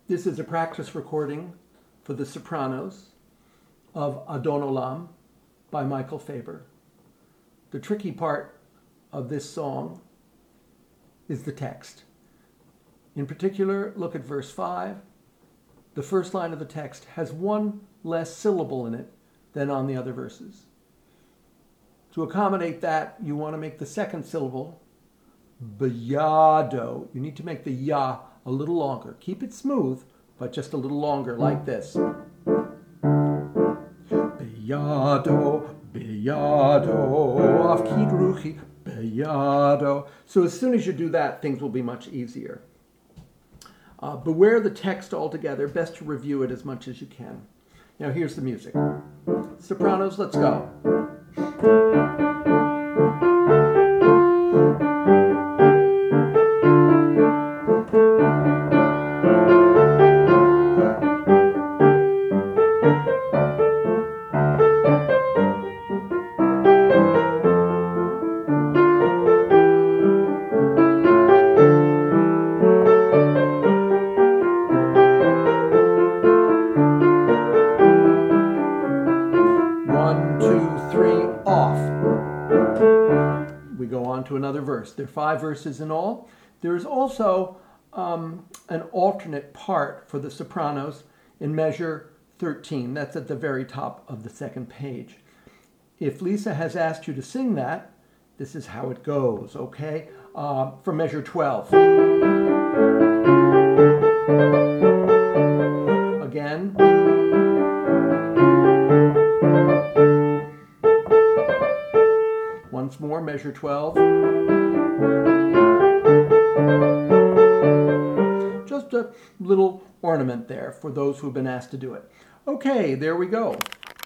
This is a practice recording for the sopranos of Adon Olam by Michael Faber. The tricky part of this song is the text. In particular, look at verse 5. The first line of the text has one less syllable in it than on the other verses. To accommodate that, you want to make the second syllable Beyado. You need to make the ya a little longer. Keep it smooth, but just a little longer, like this. Beyado, beyado, af kidruchi, beyado. So as soon as you do that, things will be much easier. Beware the text altogether. Best to review it as much as you can. Now here's the music. Sopranos, let's go. We go on to another verse. There are 5 verses in all. There is also an alternate part for the sopranos in measure 13. That's at the very top of the second page. If Lisa has asked you to sing that, this is how it goes, okay? For measure 12. Again. Once more, measure 12. Just a little ornament there for those who've been asked to do it. Okay, there we go.